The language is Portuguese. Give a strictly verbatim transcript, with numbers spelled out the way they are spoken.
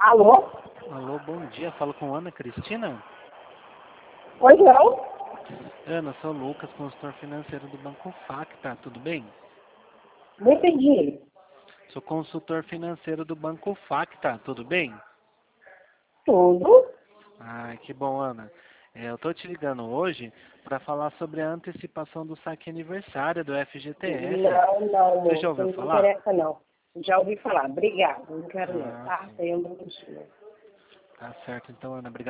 Alô? Alô, bom dia. Falo com Ana Cristina. Oi, não? Ana, sou o Lucas, consultor financeiro do Banco Facta. Tudo bem? Não entendi. Sou consultor financeiro do Banco Facta. Tudo bem? Tudo? Ai, que bom, Ana. É, eu tô te ligando hoje para falar sobre a antecipação do saque aniversário do F G T S. Não, não, Você já moço. ouviu Não me falar? interessa, não. Já ouvi falar. Obrigada. Não quero, não. Ah, Tá? sim. Tenha um bom dia. Tá certo, então, Ana. Obrigado.